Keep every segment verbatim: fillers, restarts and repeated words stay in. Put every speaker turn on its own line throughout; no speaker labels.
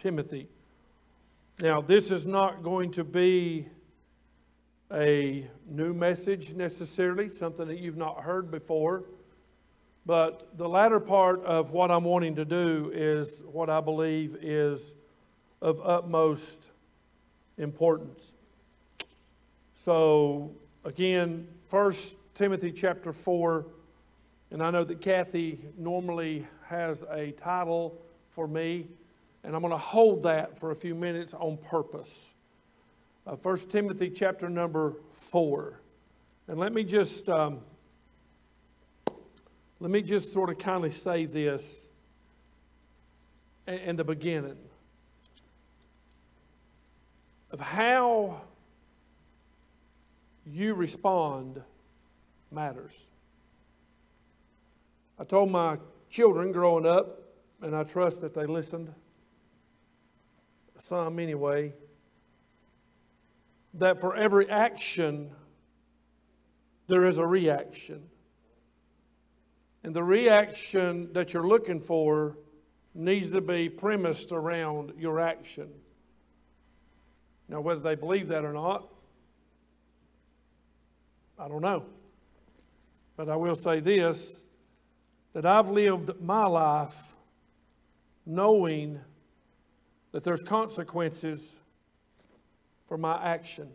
Timothy. Now, this is not going to be a new message necessarily, something that you've not heard before. But the latter part of what I'm wanting to do is what I believe is of utmost importance. So, again, First Timothy chapter four, and I know that Kathy normally has a title for me, and I'm going to hold that for a few minutes on purpose. Uh, First Timothy chapter number four. And let me just... Um, Let me just sort of kindly say this in the beginning of how you respond matters. I told my children growing up, and I trust that they listened, some anyway, that for every action there is a reaction. And the reaction that you're looking for needs to be premised around your action. Now, whether they believe that or not, I don't know. But I will say this, that I've lived my life knowing that there's consequences for my action.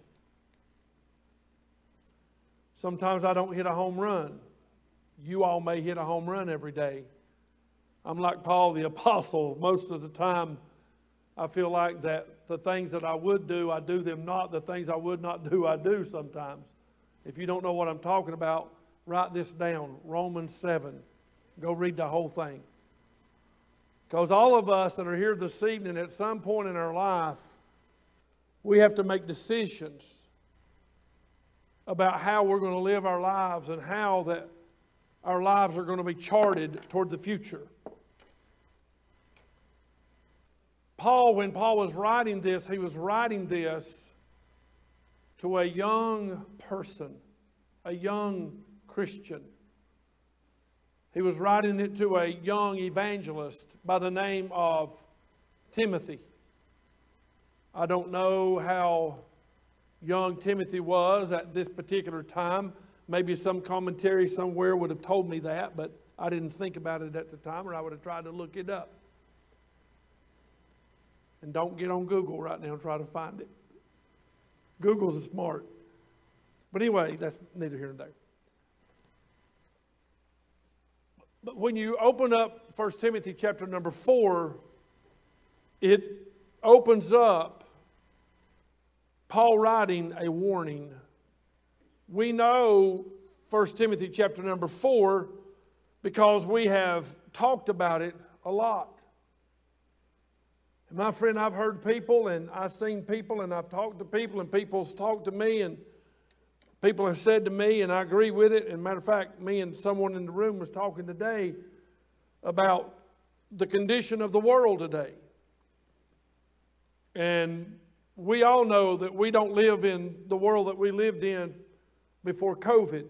Sometimes I don't hit a home run. You all may hit a home run every day. I'm like Paul the Apostle. Most of the time, I feel like that the things that I would do, I do them not. The things I would not do, I do sometimes. If you don't know what I'm talking about, write this down. Romans seven. Go read the whole thing. Because all of us that are here this evening, at some point in our life, we have to make decisions about how we're going to live our lives and how that our lives are going to be charted toward the future. Paul, when Paul was writing this, he was writing this to a young person, a young Christian. He was writing it to a young evangelist by the name of Timothy. I don't know how young Timothy was at this particular time. Maybe some commentary somewhere would have told me that, but I didn't think about it at the time, or I would have tried to look it up. And don't get on Google right now and try to find it. Google's smart. But anyway, that's neither here nor there. But when you open up First Timothy chapter number four, it opens up Paul writing a warning. We know First Timothy chapter number four because we have talked about it a lot. And my friend, I've heard people and I've seen people and I've talked to people and people's talked to me and people have said to me, and I agree with it. And matter of fact, me and someone in the room was talking today about the condition of the world today. And we all know that we don't live in the world that we lived in before COVID.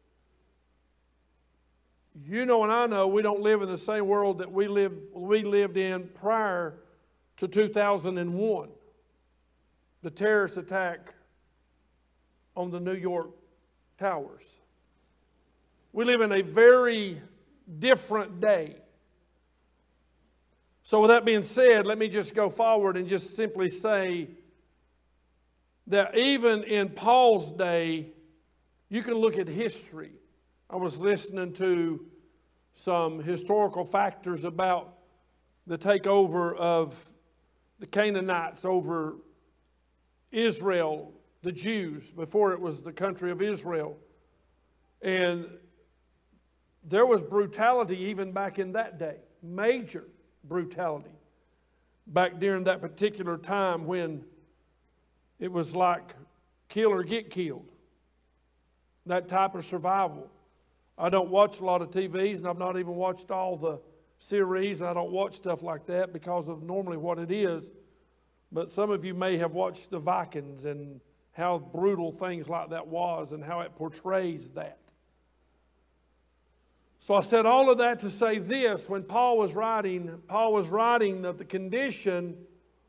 You know and I know we don't live in the same world that we lived, we lived in prior to two thousand one. The terrorist attack on the New York towers. We live in a very different day. So with that being said, let me just go forward and just simply say that even in Paul's day, you can look at history. I was listening to some historical factors about the takeover of the Canaanites over Israel, the Jews, before it was the country of Israel. And there was brutality even back in that day, major brutality, back during that particular time when it was like kill or get killed. That type of survival. I don't watch a lot of T Vs, and I've not even watched all the series. I don't watch stuff like that because of normally what it is. But some of you may have watched the Vikings and how brutal things like that was and how it portrays that. So I said all of that to say this. When Paul was writing, Paul was writing of the condition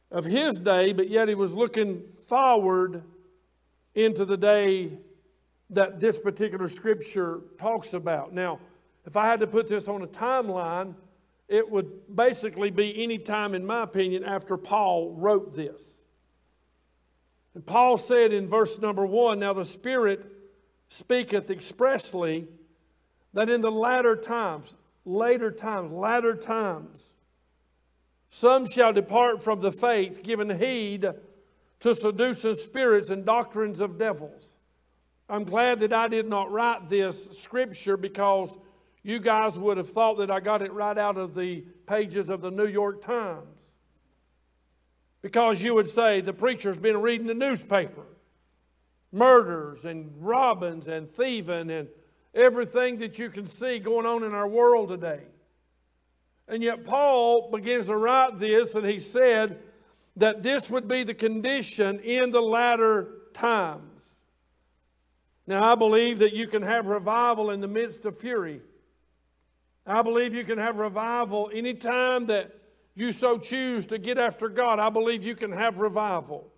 of his day, but yet he was looking forward into the day that this particular scripture talks about. Now, if I had to put this on a timeline, it would basically be any time, in my opinion, after Paul wrote this. And Paul said in verse number one, "Now the Spirit speaketh expressly that in the latter times," later times, latter times, "some shall depart from the faith, giving heed to seducing spirits and doctrines of devils." I'm glad that I did not write this scripture, because you guys would have thought that I got it right out of the pages of the New York Times. Because you would say the preacher's been reading the newspaper. Murders and robbings and thieving and everything that you can see going on in our world today. And yet Paul begins to write this, and he said that this would be the condition in the latter times. Now, I believe that you can have revival in the midst of fury. I believe you can have revival anytime that you so choose to get after God. I believe you can have revival.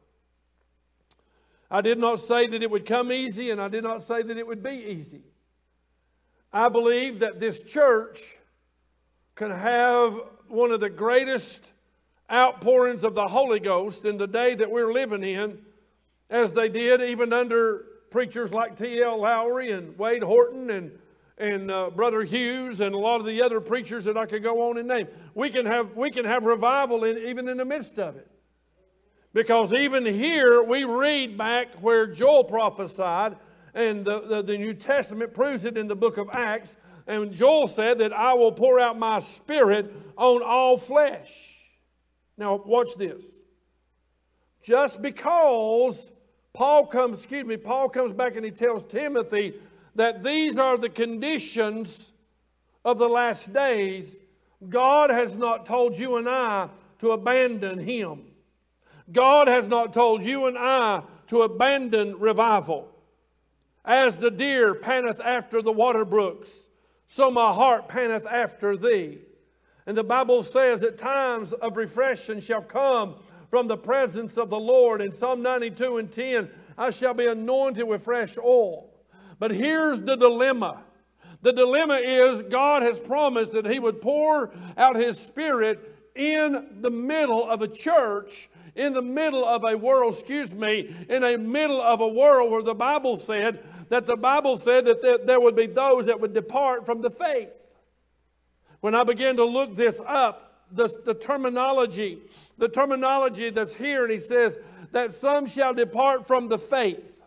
I did not say that it would come easy, and I did not say that it would be easy. I believe that this church can have one of the greatest outpourings of the Holy Ghost in the day that we're living in, as they did even under preachers like T L Lowry and Wade Horton and, and uh, Brother Hughes and a lot of the other preachers that I could go on and name. We can have, we can have revival in, even in the midst of it. Because even here we read back where Joel prophesied, and the, the, the New Testament proves it in the book of Acts. And Joel said that I will pour out my Spirit on all flesh. Now watch this. Just because Paul comes, excuse me, Paul comes back and he tells Timothy that these are the conditions of the last days, God has not told you and I to abandon Him. God has not told you and I to abandon revival. As the deer panteth after the water brooks, so my heart panteth after thee. And the Bible says that times of refreshing shall come from the presence of the Lord. In Psalm ninety-two and ten, I shall be anointed with fresh oil. But here's the dilemma. The dilemma is God has promised that He would pour out His Spirit in the middle of a church, in the middle of a world, excuse me, in the middle of a world where the Bible said that the Bible said that there, there would be those that would depart from the faith. When I began to look this up, the, the terminology, the terminology that's here, and he says that some shall depart from the faith.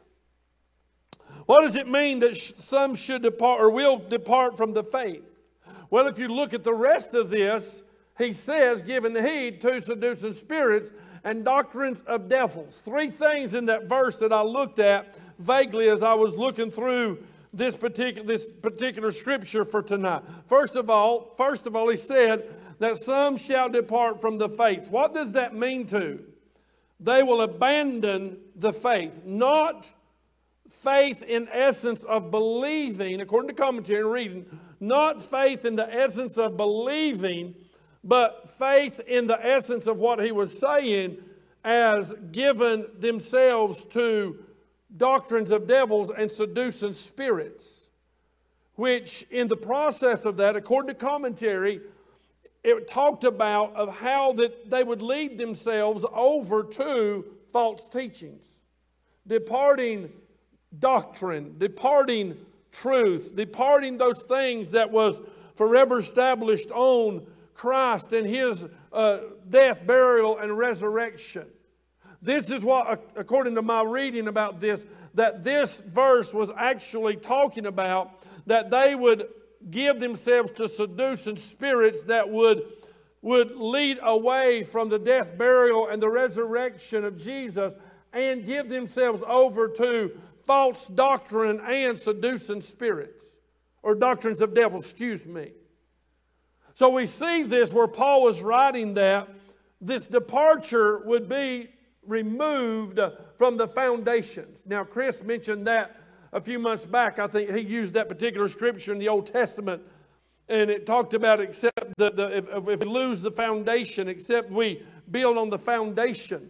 What does it mean that sh- some should depart or will depart from the faith? Well, if you look at the rest of this, he says, giving heed to seducing spirits and doctrines of devils. Three things in that verse that I looked at vaguely as I was looking through this particular, this particular scripture for tonight. First of all, first of all, he said that some shall depart from the faith. What does that mean to? They will abandon the faith. Not faith in essence of believing, according to commentary and reading, not faith in the essence of believing, but faith in the essence of what he was saying as giving themselves to doctrines of devils and seducing spirits. Which in the process of that, according to commentary, it talked about of how that they would lead themselves over to false teachings. Departing doctrine, departing truth, departing those things that was forever established on Christ and His uh, death, burial, and resurrection. This is what, according to my reading about this, that this verse was actually talking about, that they would give themselves to seducing spirits that would, would lead away from the death, burial, and the resurrection of Jesus, and give themselves over to false doctrine and seducing spirits, or doctrines of devils, excuse me. So we see this where Paul was writing that this departure would be removed from the foundations. Now, Chris mentioned that a few months back. I think he used that particular scripture in the Old Testament, and it talked about except the, the if, if we lose the foundation, except we build on the foundation.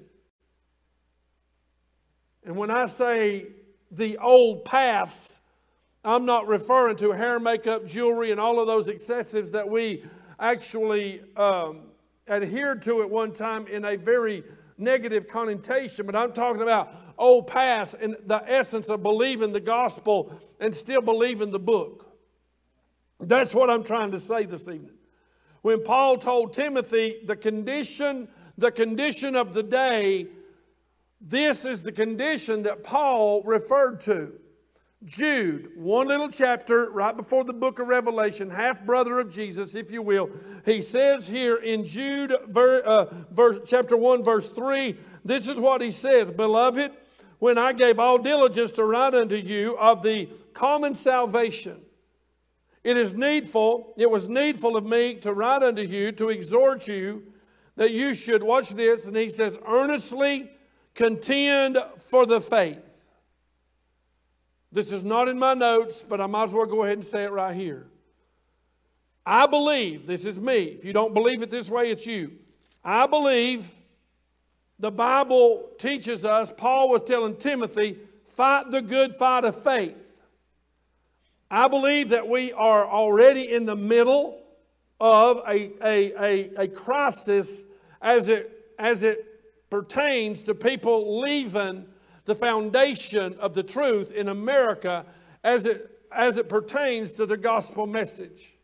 And when I say the old paths, I'm not referring to hair, makeup, jewelry, and all of those excessives that we actually um, adhered to at one time in a very negative connotation. But I'm talking about old paths and the essence of believing the gospel and still believing the book. That's what I'm trying to say this evening. When Paul told Timothy the condition, the condition of the day, this is the condition that Paul referred to. Jude, one little chapter right before the book of Revelation, half brother of Jesus, if you will. He says here in Jude ver, uh, verse, chapter one, verse three, this is what he says, Beloved, when I gave all diligence to write unto you of the common salvation, it is needful, it was needful of me to write unto you, to exhort you, that you should, watch this, and he says, earnestly contend for the faith. This is not in my notes, but I might as well go ahead and say it right here. I believe, this is me. If you don't believe it this way, it's you. I believe the Bible teaches us, Paul was telling Timothy, fight the good fight of faith. I believe that we are already in the middle of a, a, a, a crisis as it, as it pertains to people leaving the foundation of the truth in America as it, as it pertains to the gospel message.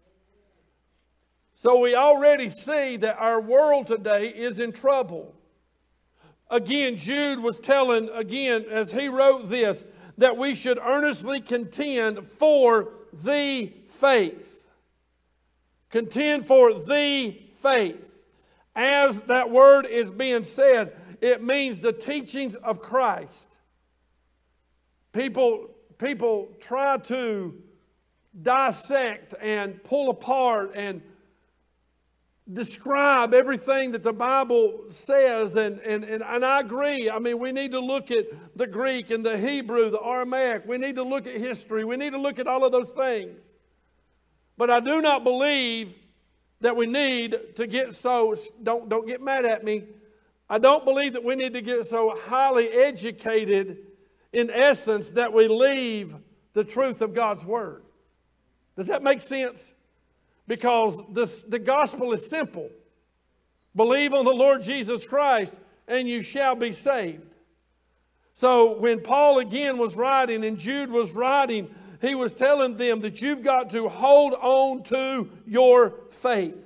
So we already see that our world today is in trouble. Again, Jude was telling, again, as he wrote this, that we should earnestly contend for the faith. Contend for the faith. As that word is being said, it means the teachings of Christ. People, people try to dissect and pull apart and describe everything that the Bible says, and, and, and, and I agree. I mean, we need to look at the Greek and the Hebrew, the Aramaic. We need to look at history. We need to look at all of those things. But I do not believe that we need to get so, don't, don't get mad at me, I don't believe that we need to get so highly educated in essence that we leave the truth of God's Word. Does that make sense? Because this, the gospel is simple. Believe on the Lord Jesus Christ and you shall be saved. So when Paul again was writing and Jude was writing, he was telling them that you've got to hold on to your faith.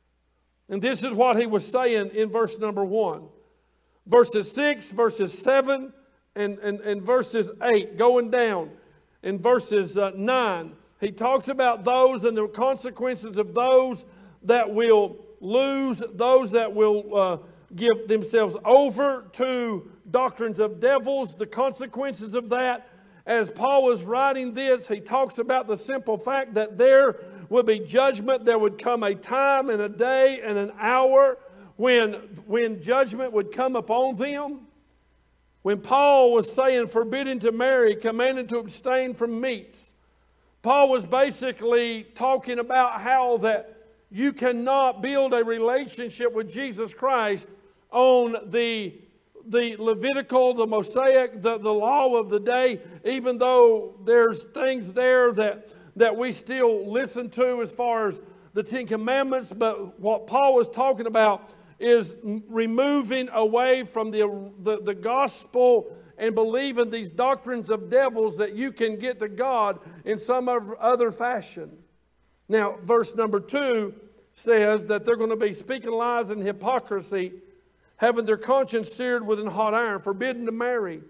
And this is what he was saying in verse number one. Verses six, verses seven, and, and, and verses eight, going down. In verses uh, nine, he talks about those and the consequences of those that will lose, those that will uh, give themselves over to doctrines of devils, the consequences of that. As Paul was writing this, he talks about the simple fact that there would be judgment. There would come a time and a day and an hour when, when judgment would come upon them. When Paul was saying forbidding to marry, commanded to abstain from meats, Paul was basically talking about how that you cannot build a relationship with Jesus Christ on the the Levitical, the Mosaic, the, the law of the day, even though there's things there that, that we still listen to as far as the Ten Commandments. But what Paul was talking about is removing away from the, the, the gospel and believing these doctrines of devils that you can get to God in some other fashion. Now, verse number two says that they're going to be speaking lies and hypocrisy, having their conscience seared with a hot iron, forbidden to marry.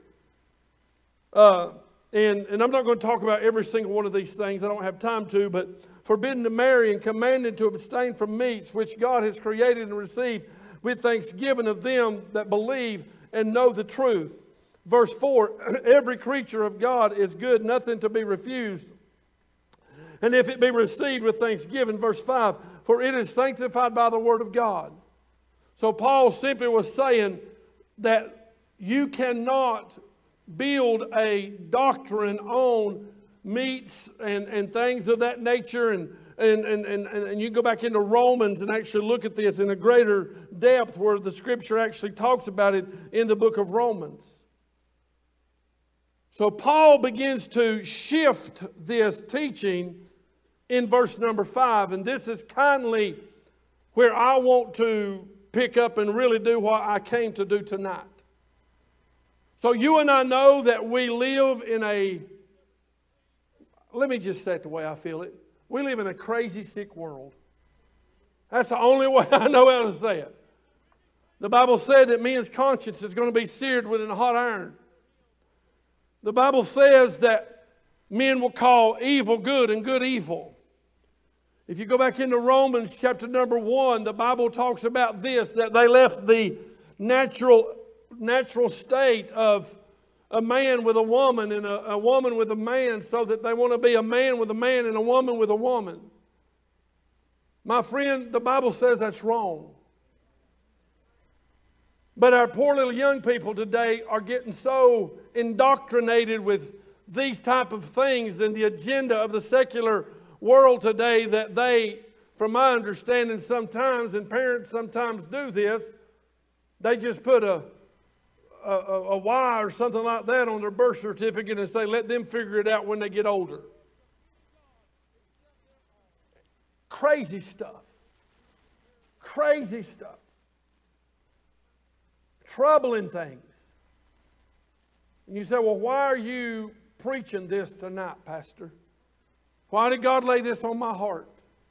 Uh, and, and I'm not going to talk about every single one of these things. I don't have time to, but forbidden to marry and commanded to abstain from meats, which God has created and received with thanksgiving of them that believe and know the truth. Verse four, every creature of God is good, nothing to be refused. And if it be received with thanksgiving, verse five, for it is sanctified by the word of God. So Paul simply was saying that you cannot build a doctrine on meats and, and things of that nature. And, and, and, and, and you go back into Romans and actually look at this in a greater depth where the Scripture actually talks about it in the book of Romans. So Paul begins to shift this teaching in verse number five. And this is kindly where I want to pick up and really do what I came to do tonight. So you and I know that we live in a, let me just say it the way I feel it. We live in a crazy, sick world. That's the only way I know how to say it. The Bible said that men's conscience is going to be seared within a hot iron. The Bible says that men will call evil good and good evil. If you go back into Romans chapter number one, the Bible talks about this, that they left the natural, natural state of a man with a woman and a, a woman with a man so that they want to be a man with a man and a woman with a woman. My friend, the Bible says that's wrong. But our poor little young people today are getting so indoctrinated with these type of things and the agenda of the secular world today that they, from my understanding sometimes, and parents sometimes do this, they just put a, a, a Y or something like that on their birth certificate and say, let them figure it out when they get older. Crazy stuff. Crazy stuff. Troubling things. And you say, well, why are you preaching this tonight, Pastor? Why did God lay this on my heart?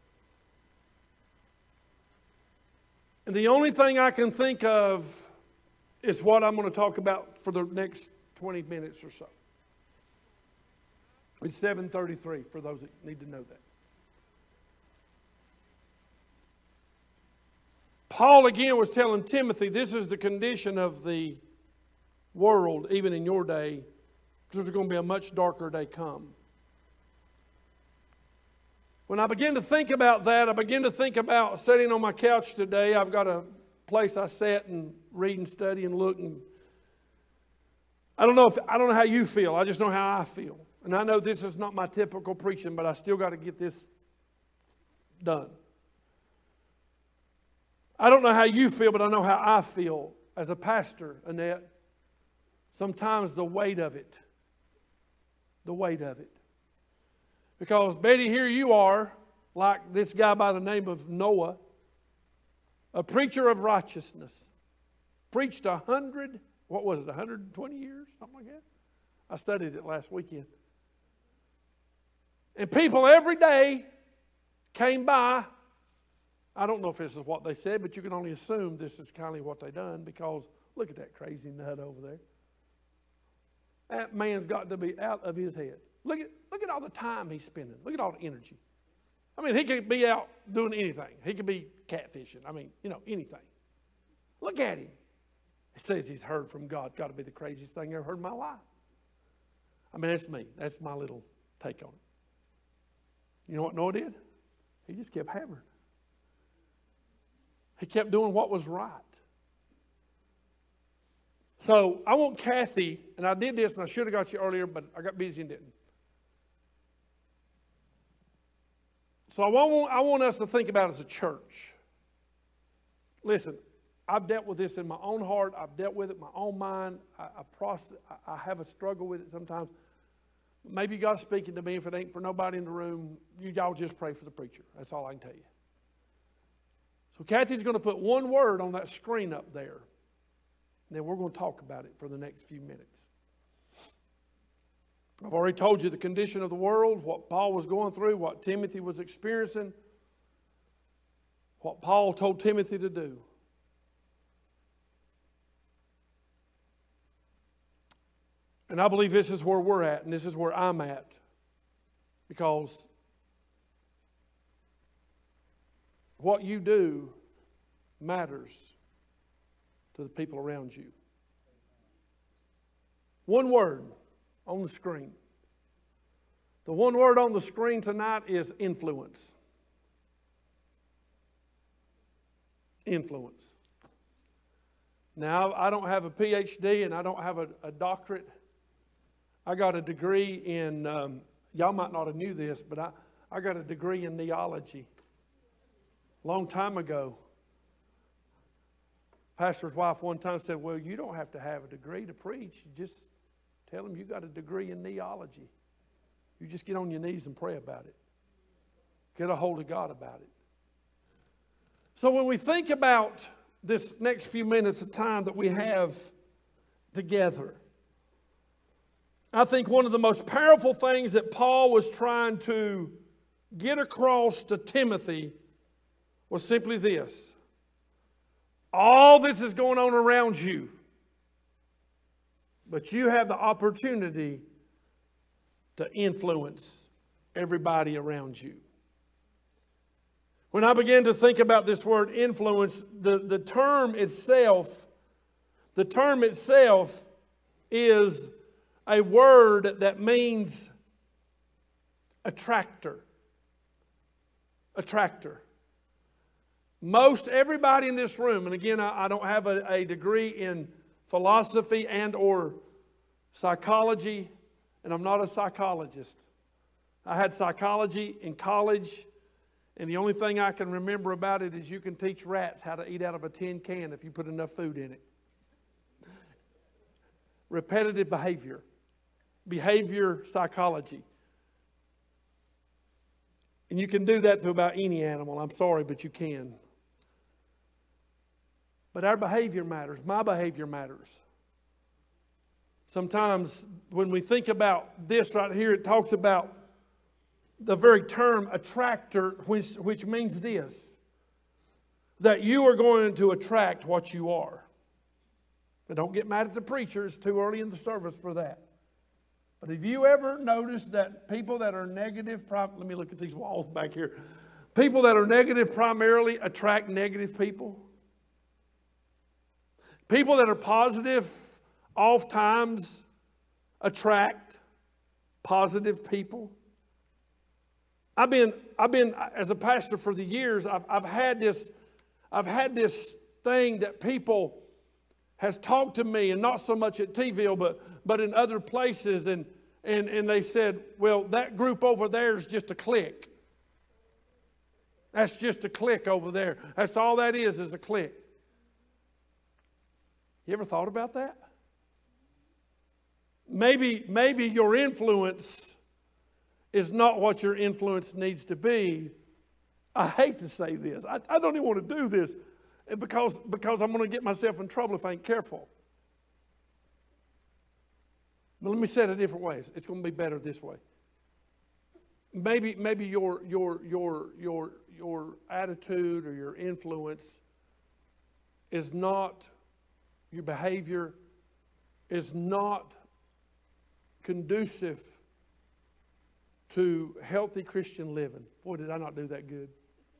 And the only thing I can think of is what I'm going to talk about for the next twenty minutes or so. It's seven thirty-three for those that need to know that. Paul again was telling Timothy, this is the condition of the world, even in your day. There's going to be a much darker day come. When I begin to think about that, I begin to think about sitting on my couch today. I've got a place I sit and read and study and look. And I don't know if I don't know how you feel. I just know how I feel. And I know this is not my typical preaching, but I still got to get this done. I don't know how you feel, but I know how I feel as a pastor, Annette. Sometimes the weight of it. The weight of it. Because, Betty, here you are, like this guy by the name of Noah, a preacher of righteousness. Preached a hundred, what was it, one hundred twenty years, something like that? I studied it last weekend. And people every day came by. I don't know if this is what they said, but you can only assume this is kind of what they done because look at that crazy nut over there. That man's got to be out of his head. Look at, look at all the time he's spending. Look at all the energy. I mean, he could be out doing anything. He could be catfishing. I mean, you know, anything. Look at him. He says he's heard from God. Got to be the craziest thing I ever heard in my life. I mean, that's me. That's my little take on it. You know what Noah did? He just kept hammering. He kept doing what was right. So I want Kathy, and I did this, and I should have got you earlier, but I got busy and didn't. So I want, I want us to think about it as a church. Listen, I've dealt with this in my own heart. I've dealt with it in my own mind. I, I, process, I, I have a struggle with it sometimes. Maybe God's speaking to me. If it ain't for nobody in the room, you y'all just pray for the preacher. That's all I can tell you. So Kathy's going to put one word on that screen up there. And then we're going to talk about it for the next few minutes. I've already told you the condition of the world, what Paul was going through, what Timothy was experiencing, what Paul told Timothy to do. And I believe this is where we're at, and this is where I'm at, because what you do matters to the people around you. One word on the screen. The one word on the screen tonight is influence. Influence. Now, I don't have a P H D and I don't have a, a doctorate. I got a degree in um, Y'all might not have knew this, but I, I got a degree in theology. Long time ago. Pastor's wife one time said, well, you don't have to have a degree to preach. You just tell them you got a degree in theology. You just get on your knees and pray about it. Get a hold of God about it. So when we think about this next few minutes of time that we have together, I think one of the most powerful things that Paul was trying to get across to Timothy was simply this. All this is going on around you, but you have the opportunity to influence everybody around you. When I began to think about this word influence, the, the term itself, the term itself is a word that means attractor. Attractor. Most everybody in this room, and again, I, I don't have a, a degree in philosophy and or psychology, and I'm not a psychologist. I had psychology in college, and the only thing I can remember about it is you can teach rats how to eat out of a tin can if you put enough food in it. Repetitive behavior. Behavior psychology. And you can do that to about any animal. I'm sorry, but you can. But our behavior matters. My behavior matters. Sometimes when we think about this right here, it talks about the very term attractor, which, which means this, that you are going to attract what you are. But don't get mad at the preacher. It's too early in the service for that. But have you ever noticed that people that are negative, let me look at these walls back here. People that are negative primarily attract negative people. People that are positive oftentimes attract positive people. I've been, I've been as a pastor for the years, I've, I've had this, I've had this thing that people has talked to me, and not so much at T-ville, but, but in other places, and, and, and they said, well, that group over there is just a clique. That's just a clique over there. That's all that is, is a clique. You ever thought about that? Maybe, maybe your influence is not what your influence needs to be. I hate to say this. I, I don't even want to do this because, because I'm going to get myself in trouble if I ain't careful. But let me say it a different way. It's going to be better this way. Maybe, maybe your, your, your, your, your attitude or your influence is not, your behavior is not conducive to healthy Christian living. Boy, did I not do that good.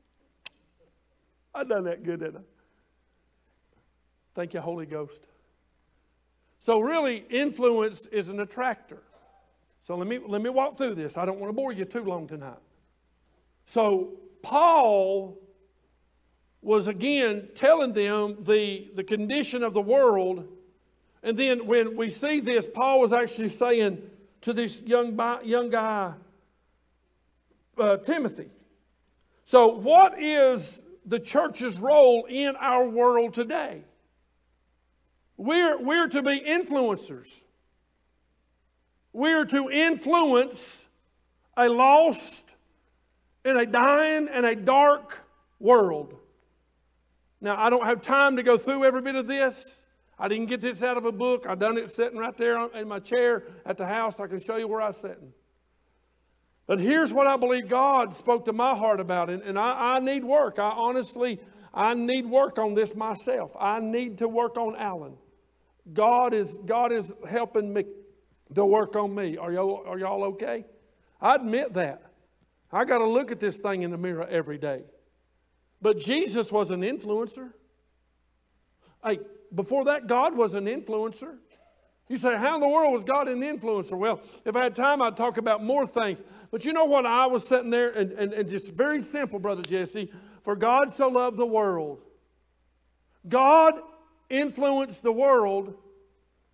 I done that good, didn't I? Thank you, Holy Ghost. So really, influence is an attractor. So let me, let me walk through this. I don't want to bore you too long tonight. So Paul was again telling them the, the condition of the world. And then when we see this, Paul was actually saying to this young, young guy, uh, Timothy. So what is the church's role in our world today? We're, we're to be influencers. We're to influence a lost and a dying and a dark world. Now, I don't have time to go through every bit of this. I didn't get this out of a book. I done it sitting right there in my chair at the house. I can show you where I was sitting. But here's what I believe God spoke to my heart about. And, and I, I need work. I honestly, I need work on this myself. I need to work on Alan. God is, God is helping me to work on me. Are y'all, are y'all okay? I admit that. I got to look at this thing in the mirror every day. But Jesus was an influencer. Hey, before that, God was an influencer. You say, how in the world was God an influencer? Well, if I had time, I'd talk about more things. But you know what? I was sitting there, and, and, and just very simple, Brother Jesse. For God so loved the world. God influenced the world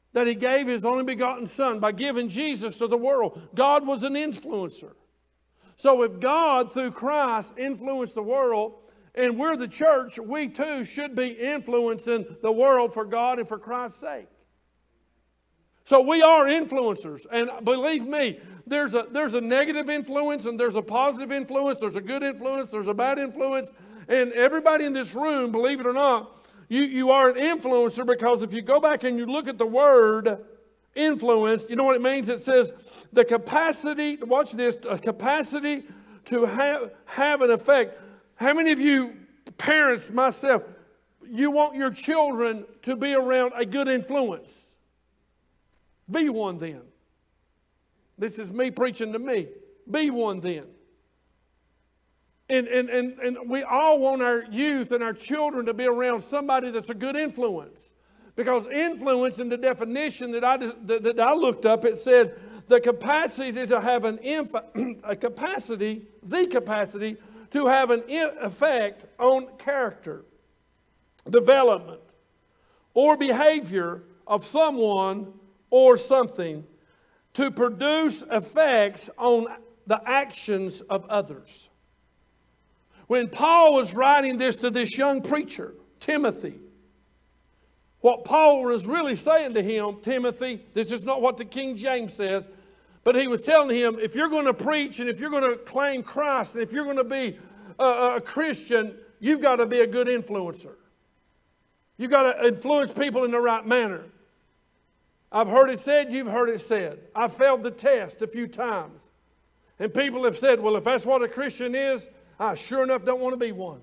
that He gave His only begotten Son by giving Jesus to the world. God was an influencer. So if God, through Christ, influenced the world, and we're the church, we too should be influencing the world for God and for Christ's sake. So we are influencers. And believe me, there's a, there's a negative influence and there's a positive influence. There's a good influence. There's a bad influence. And everybody in this room, believe it or not, you, you are an influencer, because if you go back and you look at the word influence, you know what it means? It says the capacity, watch this, a capacity to have, have an effect. How many of you parents, myself, you want your children to be around a good influence? Be one then. This is me preaching to me. Be one then. And, and, and, and we all want our youth and our children to be around somebody that's a good influence. Because influence, in the definition that I, that, that I looked up, it said the capacity to have an inf- a capacity, the capacity to have an effect on character, development, or behavior of someone or something, to produce effects on the actions of others. When Paul was writing this to this young preacher, Timothy, what Paul was really saying to him, Timothy, this is not what the King James says, but he was telling him, if you're going to preach and if you're going to claim Christ and if you're going to be a, a Christian, you've got to be a good influencer. You've got to influence people in the right manner. I've heard it said, you've heard it said. I've failed the test a few times. And people have said, well, if that's what a Christian is, I sure enough don't want to be one.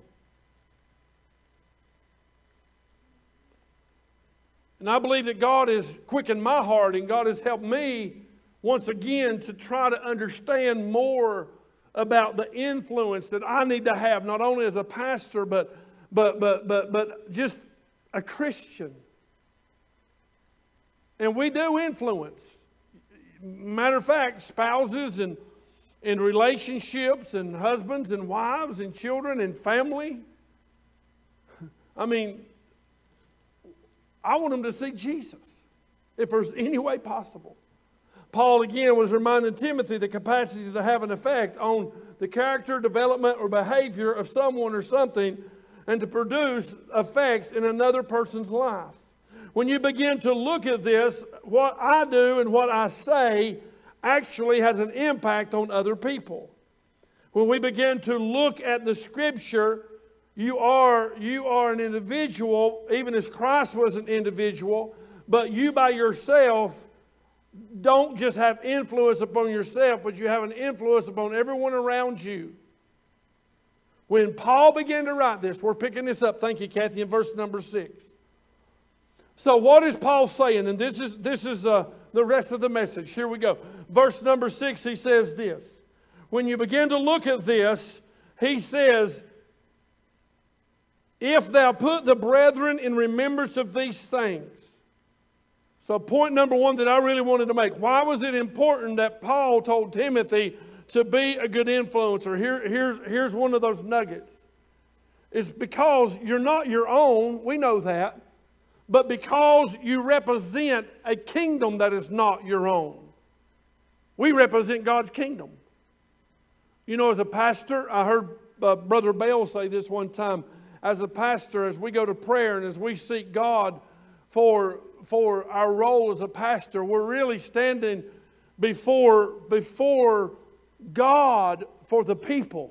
And I believe that God has quickened my heart and God has helped me once again to try to understand more about the influence that I need to have, not only as a pastor, but, but, but, but, but just a Christian. And we do influence. Matter of fact, spouses and, and relationships and husbands and wives and children and family. I mean, I want them to see Jesus if there's any way possible. Paul again was reminding Timothy the capacity to have an effect on the character, development, or behavior of someone or something, and to produce effects in another person's life. When you begin to look at this, what I do and what I say actually has an impact on other people. When we begin to look at the Scripture, you are, you are an individual, even as Christ was an individual, but you by yourself don't just have influence upon yourself, but you have an influence upon everyone around you. When Paul began to write this, we're picking this up, thank you, Kathy, in verse number six. So what is Paul saying? And this is, this is uh, the rest of the message. Here we go. Verse number six, he says this. When you begin to look at this, he says, if thou put the brethren in remembrance of these things. So point number one that I really wanted to make. Why was it important that Paul told Timothy to be a good influencer? Here, here's, here's one of those nuggets. It's because you're not your own. We know that. But because you represent a kingdom that is not your own. We represent God's kingdom. You know, as a pastor, I heard uh, Brother Bell say this one time. As a pastor, as we go to prayer and as we seek God for, for our role as a pastor, we're really standing before, before God for the people.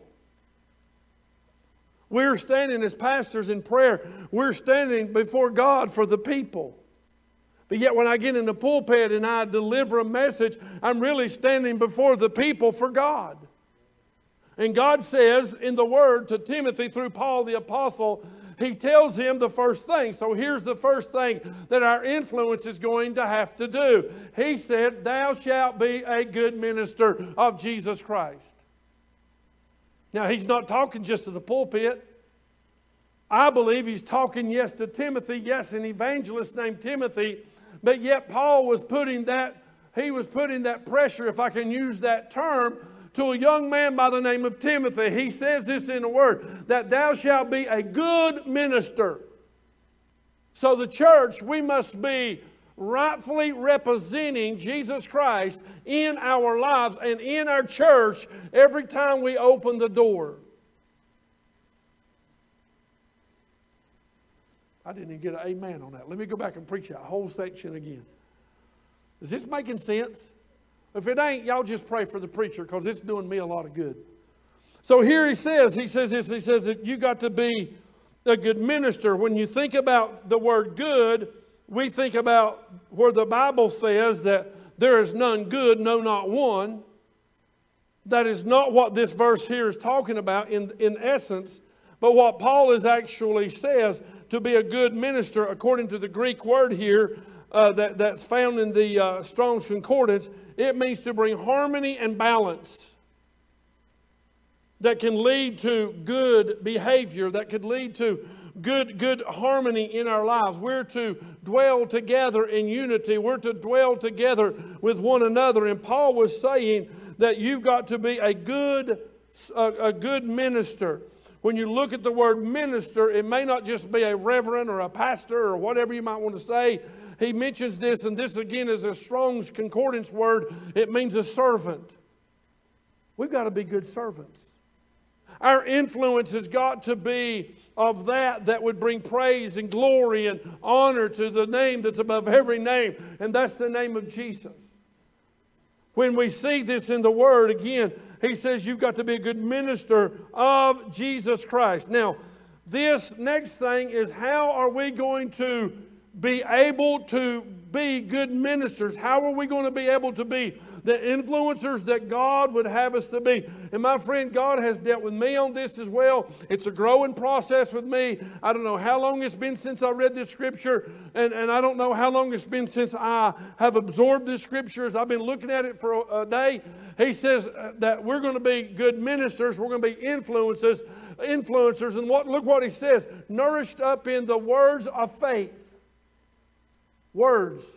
We're standing as pastors in prayer. We're standing before God for the people. But yet when I get in the pulpit and I deliver a message, I'm really standing before the people for God. And God says in the Word to Timothy through Paul the Apostle, He tells him the first thing. So here's the first thing that our influence is going to have to do. He said, thou shalt be a good minister of Jesus Christ. Now, he's not talking just to the pulpit. I believe he's talking, yes, to Timothy, yes, an evangelist named Timothy, but yet Paul was putting that, he was putting that pressure, if I can use that term, to a young man by the name of Timothy. He says this in the Word, that thou shalt be a good minister. So the church, we must be rightfully representing Jesus Christ in our lives and in our church every time we open the door. I didn't even get an amen on that. Let me go back and preach that whole section again. Is this making sense? If it ain't, y'all just pray for the preacher because it's doing me a lot of good. So here he says, he says this, he says that you got to be a good minister. When you think about the word good, we think about where the Bible says that there is none good, no, not one. That is not what this verse here is talking about in, in essence. But what Paul is actually says, to be a good minister, according to the Greek word here uh, that, that's found in the uh, Strong's Concordance, it means to bring harmony and balance that can lead to good behavior, that could lead to good, good harmony in our lives. We're to dwell together in unity. We're to dwell together with one another. And Paul was saying that you've got to be a good, a, a good minister. When you look at the word minister, it may not just be a reverend or a pastor or whatever you might want to say. He mentions this, and this again is a Strong's Concordance word. It means a servant. We've got to be good servants. Our influence has got to be of that that would bring praise and glory and honor to the name that's above every name, and that's the name of Jesus. When we see this in the Word, again, he says you've got to be a good minister of Jesus Christ. Now, this next thing is, how are we going to be able to be good ministers? How are we going to be able to be the influencers that God would have us to be? And my friend, God has dealt with me on this as well. It's a growing process with me. I don't know how long it's been since I read this scripture, and, and I don't know how long it's been since I have absorbed this scriptures. I've been looking at it for a, a day. He says that we're going to be good ministers. We're going to be influencers, influencers. And what, look what he says, nourished up in the words of faith. Words.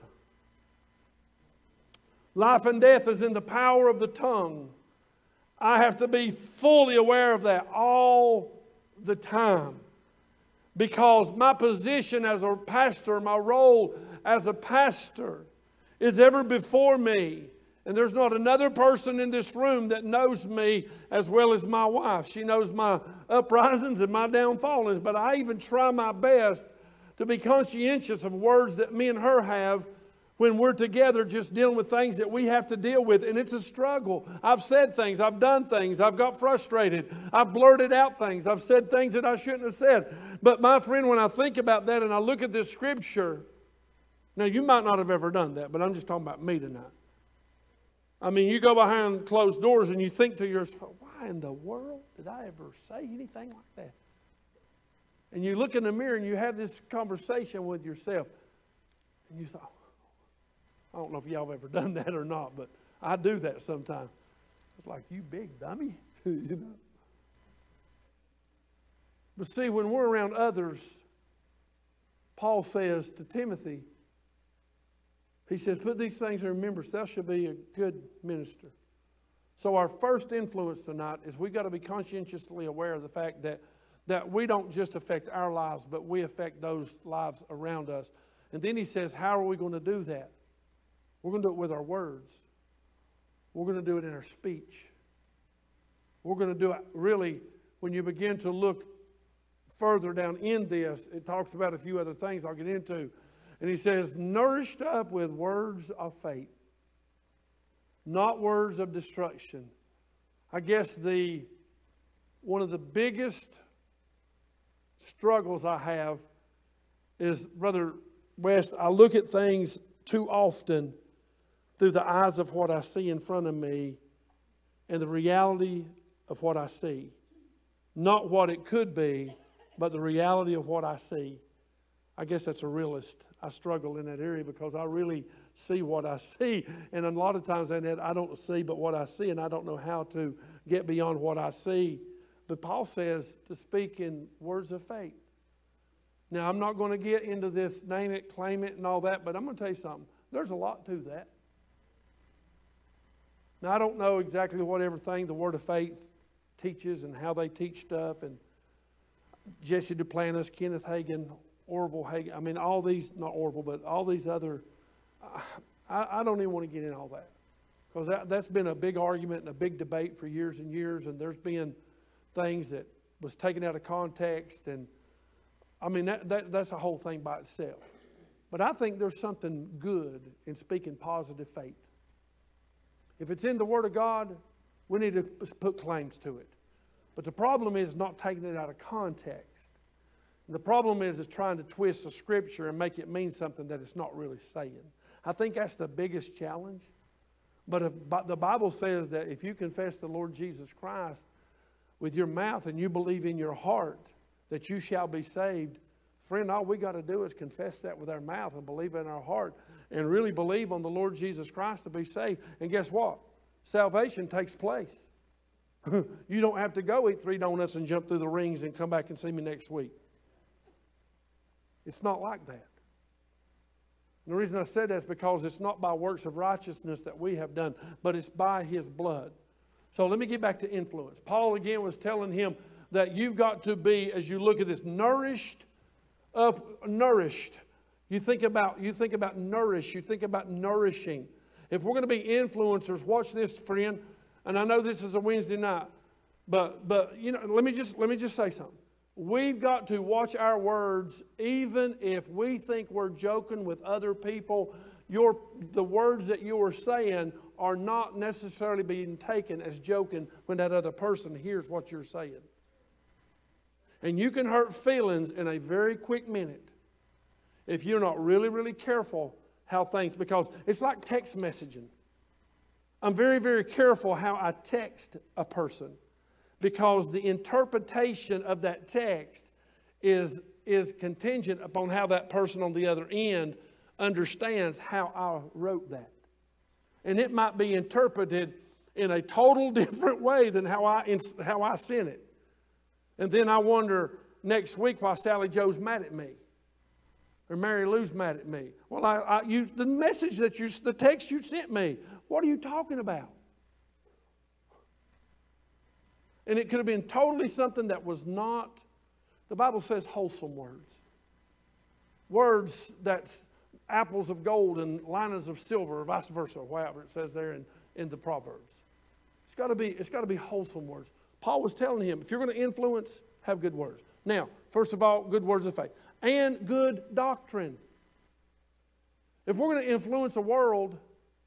Life and death is in the power of the tongue. I have to be fully aware of that all the time. Because my position as a pastor, my role as a pastor is ever before me. And there's not another person in this room that knows me as well as my wife. She knows my uprisings and my downfallings. But I even try my best to be conscientious of words that me and her have when we're together just dealing with things that we have to deal with. And it's a struggle. I've said things. I've done things. I've got frustrated. I've blurted out things. I've said things that I shouldn't have said. But my friend, when I think about that and I look at this scripture, now you might not have ever done that, but I'm just talking about me tonight. I mean, you go behind closed doors and you think to yourself, why in the world did I ever say anything like that? And you look in the mirror and you have this conversation with yourself. And you thought, I don't know if y'all have ever done that or not, but I do that sometimes. It's like, you big dummy. You know. But see, when we're around others, Paul says to Timothy, he says, put these things in remembrance, thou shalt be a good minister. So our first influence tonight is we've got to be conscientiously aware of the fact that that we don't just affect our lives, but we affect those lives around us. And then he says, how are we going to do that? We're going to do it with our words. We're going to do it in our speech. We're going to do it really, when you begin to look further down in this, it talks about a few other things I'll get into. And he says, nourished up with words of faith, not words of destruction. I guess the one of the biggest struggles I have is, Brother West, I look at things too often through the eyes of what I see in front of me and the reality of what I see. Not what it could be, but the reality of what I see. I guess that's a realist. I struggle in that area because I really see what I see. And a lot of times I don't see but what I see, and I don't know how to get beyond what I see. But Paul says to speak in words of faith. Now, I'm not going to get into this name it, claim it, and all that, but I'm going to tell you something. There's a lot to that. Now, I don't know exactly what everything the Word of Faith teaches and how they teach stuff. And Jesse Duplantis, Kenneth Hagin, Orville Hagin, I mean, all these, not Orville, but all these other I, I don't even want to get in all that. Because that, that's been a big argument and a big debate for years and years, and there's been things that was taken out of context, and I mean, that, that, that's a whole thing by itself. But I think there's something good in speaking positive faith. If it's in the Word of God, we need to put claims to it. But the problem is not taking it out of context. And the problem is, is trying to twist the Scripture and make it mean something that it's not really saying. I think that's the biggest challenge. But if the Bible says that if you confess the Lord Jesus Christ with your mouth and you believe in your heart that you shall be saved, friend, all we got to do is confess that with our mouth and believe in our heart and really believe on the Lord Jesus Christ to be saved. And guess what? Salvation takes place. You don't have to go eat three donuts and jump through the rings and come back and see me next week. It's not like that. And the reason I said that is because it's not by works of righteousness that we have done, but it's by His blood. So let me get back to influence. Paul again was telling him that you've got to be, as you look at this, nourished up, nourished. You think about, you think about nourish, you think about nourishing. If we're going to be influencers, watch this, friend. And I know this is a Wednesday night, but but you know, let me just let me just say something. We've got to watch our words, even if we think we're joking with other people. Your, the words that you are saying are not necessarily being taken as joking when that other person hears what you're saying. And you can hurt feelings in a very quick minute if you're not really, really careful how things, because it's like text messaging. I'm very, very careful how I text a person, because the interpretation of that text is, is contingent upon how that person on the other end understands how I wrote that. And it might be interpreted in a total different way than how I, how I sent it. And then I wonder next week why Sally Joe's mad at me, or Mary Lou's mad at me. Well, I, I, you, the message that you, the text you sent me, what are you talking about? And it could have been totally something that was not, the Bible says, wholesome words. Words that's apples of gold and linens of silver, or vice versa, whatever it says there in, in the Proverbs. It's got to be, it's got to be wholesome words. Paul was telling him, if you're going to influence, have good words. Now, first of all, good words of faith. And good doctrine. If we're going to influence the world,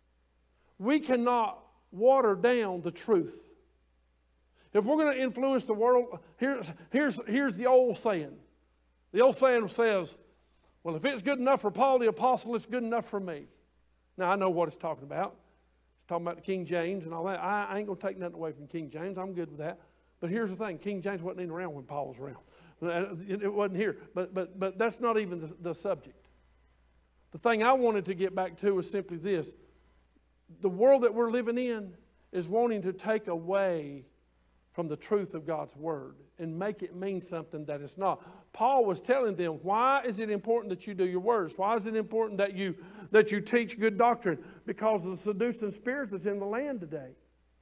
we cannot water down the truth. If we're going to influence the world, here's, here's, here's the old saying. The old saying says, well, if it's good enough for Paul the Apostle, it's good enough for me. Now, I know what it's talking about. It's talking about the King James and all that. I, I ain't going to take nothing away from King James. I'm good with that. But here's the thing. King James wasn't even around when Paul was around. It wasn't here. But, but, but that's not even the, the subject. The thing I wanted to get back to is simply this. The world that we're living in is wanting to take away from the truth of God's Word and make it mean something that it's not. Paul was telling them, why is it important that you do your words? Why is it important that you, that you teach good doctrine? Because of the seducing spirits that's in the land today.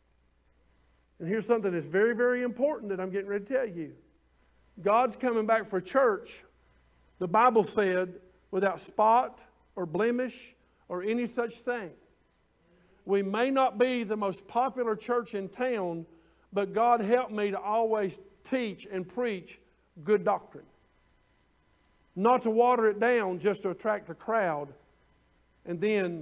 And here's something that's very, very important that I'm getting ready to tell you. God's coming back for a church, the Bible said, without spot or blemish or any such thing. We may not be the most popular church in town, but God help me to always teach and preach good doctrine. Not to water it down just to attract a crowd and then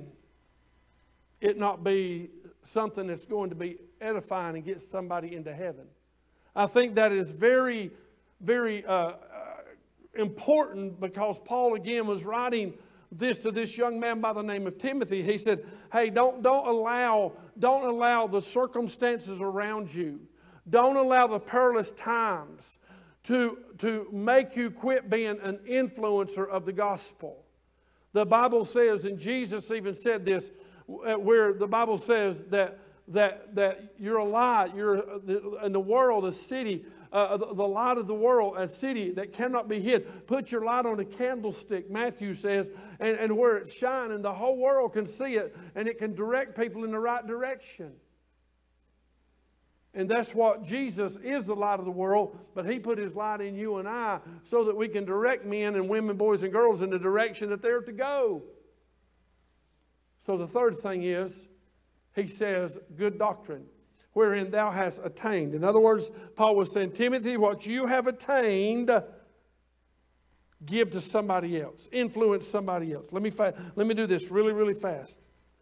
it not be something that's going to be edifying and get somebody into heaven. I think that is very, very uh, uh, important, because Paul again was writing this to this young man by the name of Timothy. He said, hey, don't, don't allow, don't allow the circumstances around you, don't allow the perilous times to, to make you quit being an influencer of the gospel. The Bible says, and Jesus even said this, where the Bible says that that that you're a light, you're in the world, a city, uh, the, the light of the world, a city that cannot be hid. Put your light on a candlestick, Matthew says, and, and where it's shining, the whole world can see it, and it can direct people in the right direction. And that's what Jesus is, the light of the world, but He put His light in you and I so that we can direct men and women, boys and girls in the direction that they're to go. So the third thing is, he says, good doctrine, wherein thou hast attained. In other words, Paul was saying, Timothy, what you have attained, give to somebody else. Influence somebody else. Let me, fa- let me do this really, really fast.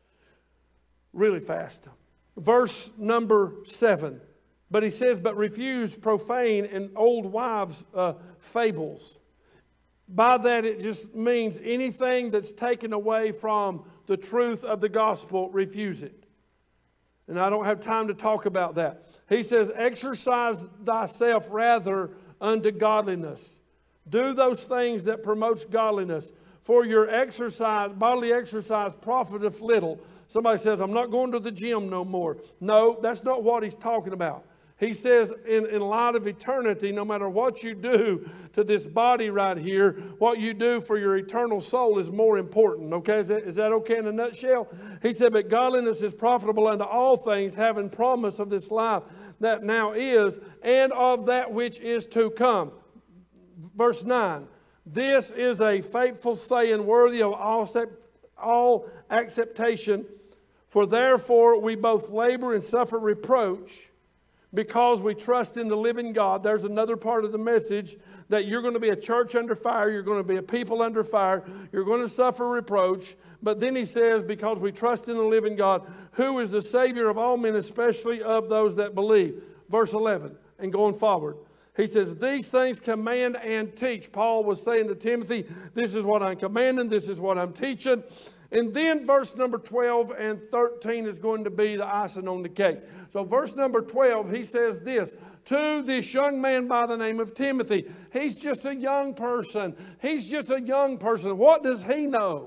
Really fast. Verse number seven. But he says, but refuse profane and old wives' uh, fables. By that it just means anything that's taken away from the truth of the gospel, refuse it. And I don't have time to talk about that. He says, exercise thyself rather unto godliness. Do those things that promotes godliness. For your exercise, bodily exercise profiteth little. Somebody says, I'm not going to the gym no more. No, that's not what he's talking about. He says, in, in light of eternity, no matter what you do to this body right here, what you do for your eternal soul is more important. Okay, is that, is that okay in a nutshell? He said, but godliness is profitable unto all things, having promise of this life that now is, and of that which is to come. Verse nine, this is a faithful saying, worthy of all, all acceptation, for therefore we both labor and suffer reproach, because we trust in the living God. There's another part of the message, that you're going to be a church under fire. You're going to be a people under fire. You're going to suffer reproach. But then he says, because we trust in the living God, who is the Savior of all men, especially of those that believe. Verse eleven, and going forward. He says, these things command and teach. Paul was saying to Timothy, this is what I'm commanding. This is what I'm teaching. And then verse number twelve and thirteen is going to be the icing on the cake. So verse number twelve, he says this, to this young man by the name of Timothy. He's just a young person. He's just a young person. What does he know?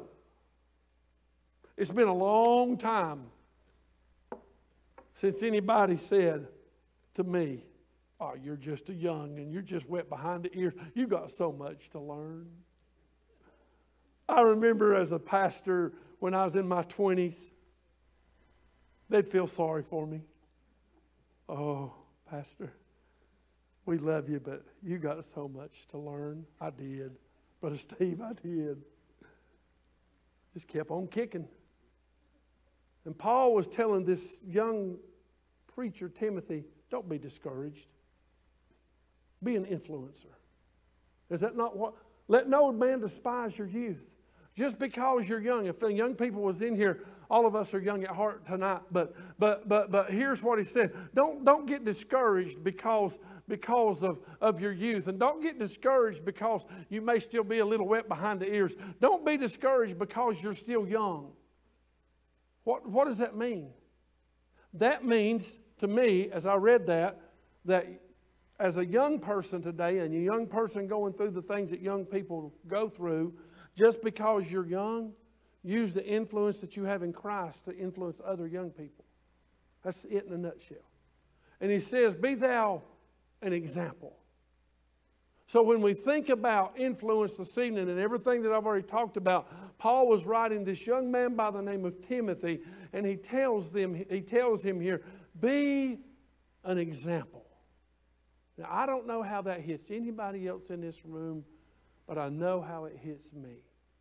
It's been a long time since anybody said to me, oh, you're just a young and you're just wet behind the ears. You've got so much to learn. I remember as a pastor when I was in my twenties, they'd feel sorry for me. Oh, pastor, we love you, but you got so much to learn. I did. Brother Steve, I did. Just kept on kicking. And Paul was telling this young preacher, Timothy, don't be discouraged. Be an influencer. Is that not what? Let no man despise your youth. Just because you're young. If the young people was in here, all of us are young at heart tonight. But but but but here's what he said. Don't don't get discouraged because because of, of your youth. And don't get discouraged because you may still be a little wet behind the ears. Don't be discouraged because you're still young. What what does that mean? That means to me, as I read that, that as a young person today, and a young person going through the things that young people go through, just because you're young, use the influence that you have in Christ to influence other young people. That's it in a nutshell. And he says, be thou an example. So when we think about influence this evening and everything that I've already talked about, Paul was writing this young man by the name of Timothy, and he tells them, he tells him here, be an example. Now, I don't know how that hits anybody else in this room, but I know how it hits me.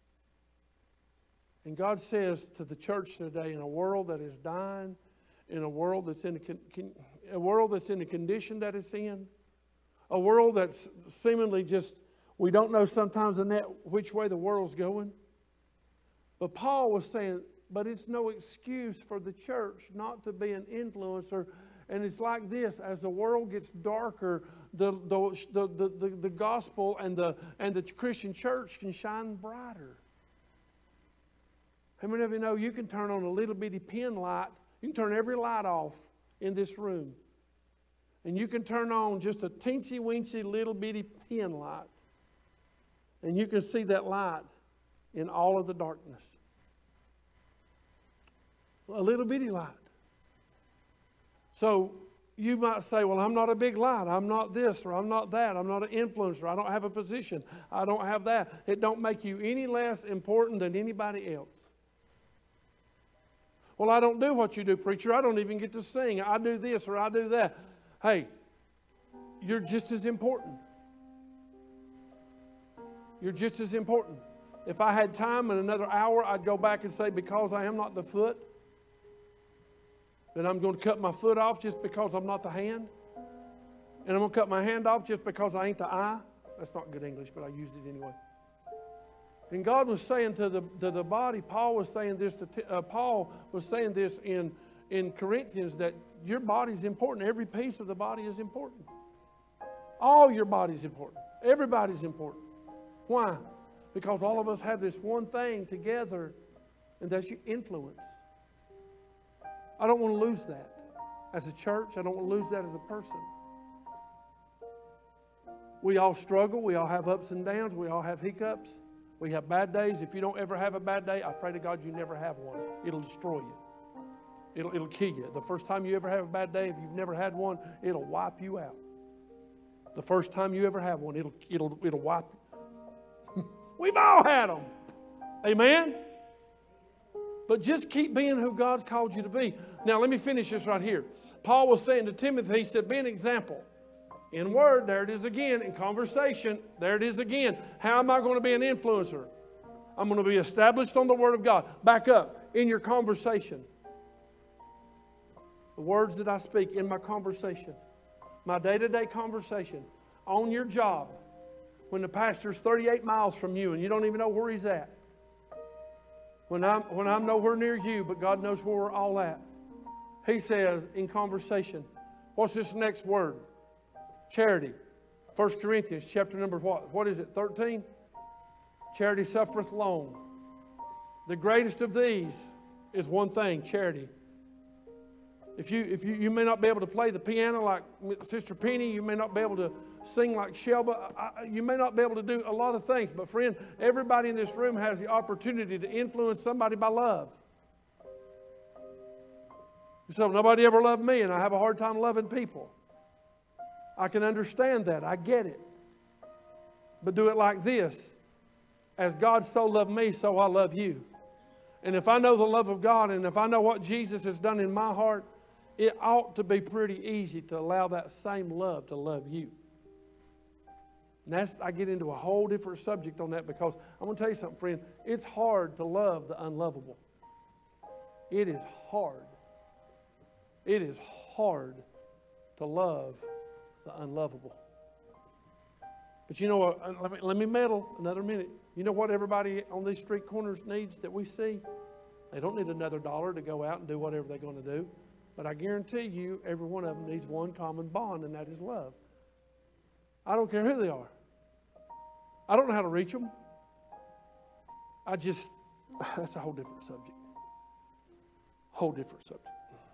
And God says to the church today, in a world that is dying, in a world that's in a, a world that's in the condition that it's in, a world that's seemingly just, we don't know sometimes in that which way the world's going. But Paul was saying, but it's no excuse for the church not to be an influencer. And it's like this, as the world gets darker, the, the, the, the, the gospel and the, and the Christian church can shine brighter. How many of you know you can turn on a little bitty pin light? You can turn every light off in this room. And you can turn on just a teensy-weensy little bitty pin light. And you can see that light in all of the darkness. A little bitty light. So you might say, well, I'm not a big light. I'm not this or I'm not that. I'm not an influencer. I don't have a position. I don't have that. It don't make you any less important than anybody else. Well, I don't do what you do, preacher. I don't even get to sing. I do this or I do that. Hey, you're just as important. You're just as important. If I had time in another hour, I'd go back and say, because I am not the foot, then I'm going to cut my foot off just because I'm not the hand. And I'm going to cut my hand off just because I ain't the eye. That's not good English, but I used it anyway. And God was saying to the, to the body, Paul was saying this, to, uh, Paul was saying this in, in Corinthians, that your body's important. Every piece of the body is important. All your body's important. Everybody's important. Why? Because all of us have this one thing together, and that's your influence. I don't want to lose that as a church. I don't want to lose that as a person. We all struggle. We all have ups and downs. We all have hiccups. We have bad days. If you don't ever have a bad day, I pray to God you never have one. It'll destroy you. It'll, it'll kill you. The first time you ever have a bad day, if you've never had one, it'll wipe you out. The first time you ever have one, it'll, it'll, it'll wipe you. We've all had them. Amen? But just keep being who God's called you to be. Now, let me finish this right here. Paul was saying to Timothy, he said, be an example. In word, there it is again. In conversation, there it is again. How am I going to be an influencer? I'm going to be established on the Word of God. Back up. In your conversation. The words that I speak in my conversation. My day-to-day conversation. On your job. When the pastor's thirty-eight miles from you and you don't even know where he's at. When I'm, when I'm nowhere near you, but God knows where we're all at. He says in conversation, what's this next word? Charity. First Corinthians chapter number what? What is it? thirteen? Charity suffereth long. The greatest of these is one thing, charity. If you, if you, you may not be able to play the piano like Sister Penny, you may not be able to sing like Shelba, I, you may not be able to do a lot of things, but friend, everybody in this room has the opportunity to influence somebody by love. So nobody ever loved me, and I have a hard time loving people. I can understand that. I get it. But do it like this. As God so loved me, so I love you. And if I know the love of God, and if I know what Jesus has done in my heart, it ought to be pretty easy to allow that same love to love you. And that's, I get into a whole different subject on that, because I'm going to tell you something, friend. It's hard to love the unlovable. It is hard. It is hard to love the unlovable. But you know what? Let me, let me meddle another minute. You know what everybody on these street corners needs that we see? They don't need another dollar to go out and do whatever they're going to do. But I guarantee you, every one of them needs one common bond, and that is love. I don't care who they are. I don't know how to reach them. I just, that's a whole different subject. Whole different subject.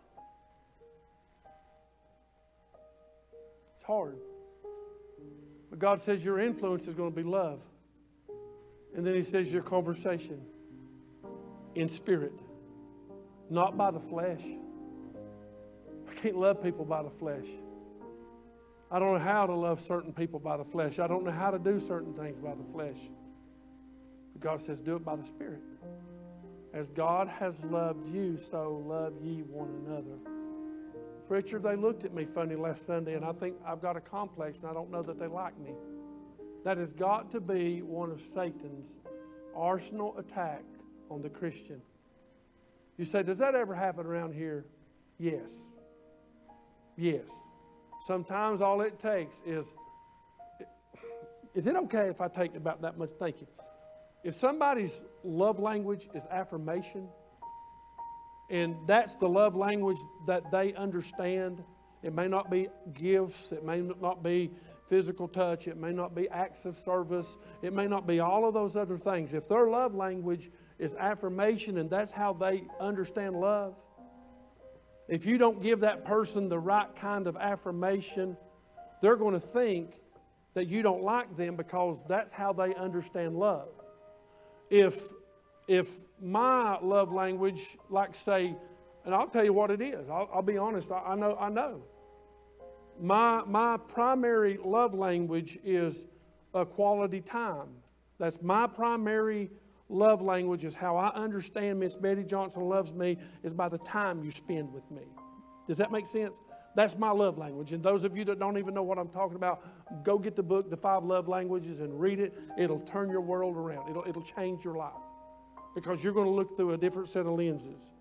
It's hard. But God says your influence is going to be love. And then He says your conversation in spirit, not by the flesh. I can't love people by the flesh. I don't know how to love certain people by the flesh. I don't know how to do certain things by the flesh. But God says do it by the Spirit. As God has loved you, so love ye one another. Preacher, they looked at me funny last Sunday, and I think I've got a complex, and I don't know that they like me. That has got to be one of Satan's arsenal attack on the Christian. You say, does that ever happen around here? Yes. Yes. Sometimes all it takes is, is it okay if I take about that much? Thank you. If somebody's love language is affirmation, and that's the love language that they understand, it may not be gifts, it may not be physical touch, it may not be acts of service, it may not be all of those other things. If their love language is affirmation and that's how they understand love, if you don't give that person the right kind of affirmation, they're going to think that you don't like them because that's how they understand love. If, if my love language, like say, and I'll tell you what it is, I'll, I'll be honest, I, I know, I know. My, my primary love language is a quality time. That's my primary love language, is how I understand Miss Betty Johnson loves me, is by the time you spend with me. Does that make sense? That's my love language. And those of you that don't even know what I'm talking about, go get the book, The Five Love Languages, and read it. It'll turn your world around. It'll, it'll change your life because you're going to look through a different set of lenses.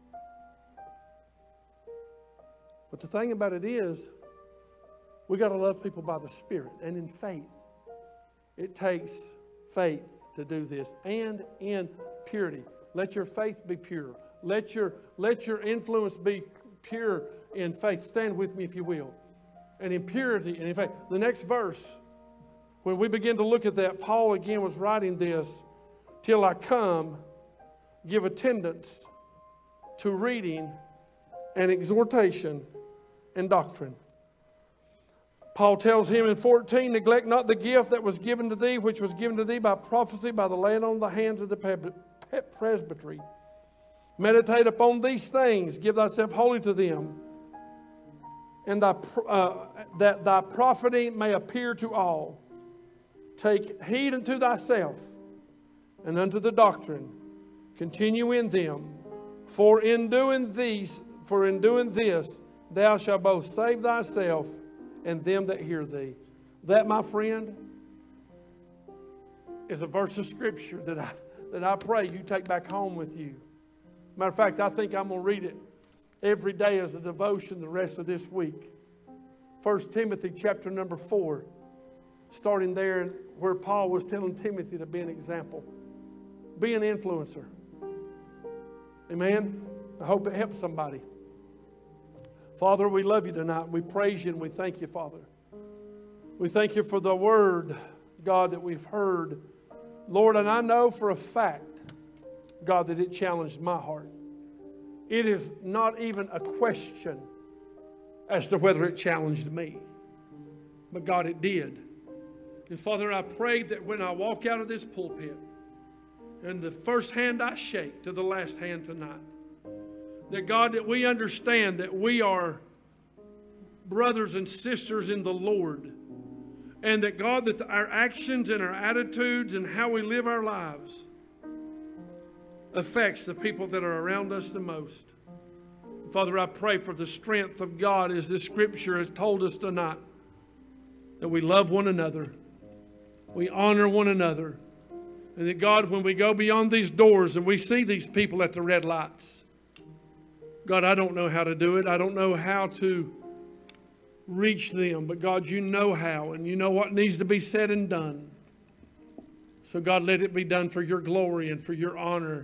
But the thing about it is, we got to love people by the Spirit and in faith. It takes faith to do this, and in purity. Let your faith be pure. Let your, let your influence be pure in faith. Stand with me if you will. And in purity and in faith. The next verse, when we begin to look at that, Paul again was writing this, till I come, give attendance to reading and exhortation and doctrine. Paul tells him in fourteen, neglect not the gift that was given to thee, which was given to thee by prophecy, by the laying on of the hands of the presbytery. Meditate upon these things, give thyself wholly to them, and thy, uh, that thy profiting may appear to all. Take heed unto thyself and unto the doctrine. Continue in them, for in doing these, for in doing this, thou shalt both save thyself and them that hear thee. That, my friend, is a verse of Scripture that I, that I pray you take back home with you. Matter of fact, I think I'm going to read it every day as a devotion the rest of this week. First Timothy chapter number four, starting there where Paul was telling Timothy to be an example. Be an influencer. Amen? I hope it helps somebody. Father, we love you tonight. We praise you and we thank you, Father. We thank you for the word, God, that we've heard. Lord, and I know for a fact, God, that it challenged my heart. It is not even a question as to whether it challenged me. But God, it did. And Father, I pray that when I walk out of this pulpit, and the first hand I shake to the last hand tonight, that God, that we understand that we are brothers and sisters in the Lord. And that God, that our actions and our attitudes and how we live our lives affects the people that are around us the most. Father, I pray for the strength of God as this Scripture has told us tonight, that we love one another, we honor one another, and that God, when we go beyond these doors and we see these people at the red lights, God, I don't know how to do it. I don't know how to reach them. But God, you know how, and you know what needs to be said and done. So God, let it be done for your glory and for your honor.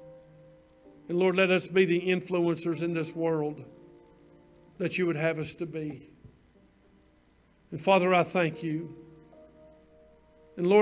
And Lord, let us be the influencers in this world that you would have us to be. And Father, I thank you. And Lord,